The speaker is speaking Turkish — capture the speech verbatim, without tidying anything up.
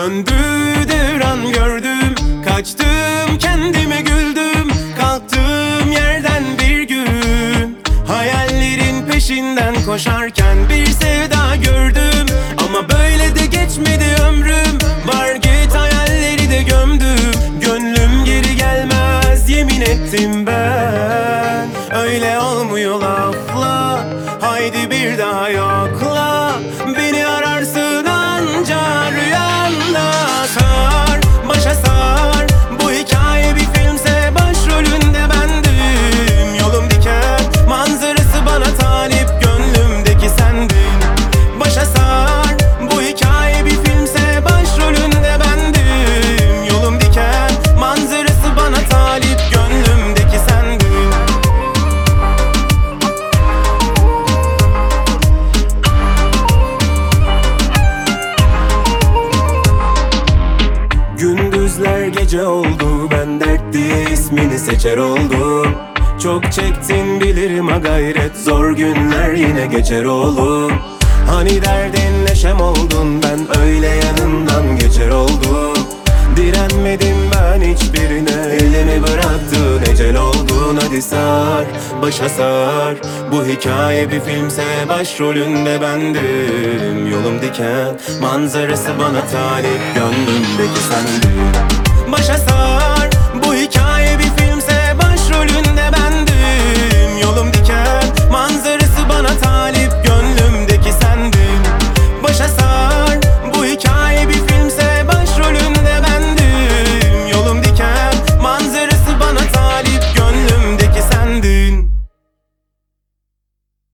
Döndüğü an gördüm, kaçtım kendime güldüm. Kalktığım yerden bir gün hayallerin peşinden koşarken bir sevda gördüm. Ama böyle de geçmedi ömrüm, var git hayalleri de gömdüm. Gönlüm geri gelmez yemin ettim ben. Öyle olmuyor lafla, haydi bir daha yokla. Beni ararsın anca rüyanda. Sar, başa sar, bu hikaye bir filmse başrolünde bendim. Yolum diken, manzarası bana talip, gönlümdeki sendin. Başa sar, bu hikaye bir filmse başrolünde bendim. Yolum diken, manzarası bana talip, gönlümdeki sendin. Gündüzler gece oldu, ben dert diye ismini seçer oldum. Çok çektin bilirim ha gayret, zor günler yine geçer oğlum. Hani derdin neşem oldun, ben öyle yanından geçer oldum. Direnmedim ben hiçbirine, elimi bıraktın ecel oldun. Hadi sar, başa sar, bu hikaye bir filmse başrolünde bendim. Yolum diken, manzarası bana talip, gönlümdeki sendin. Başa sar,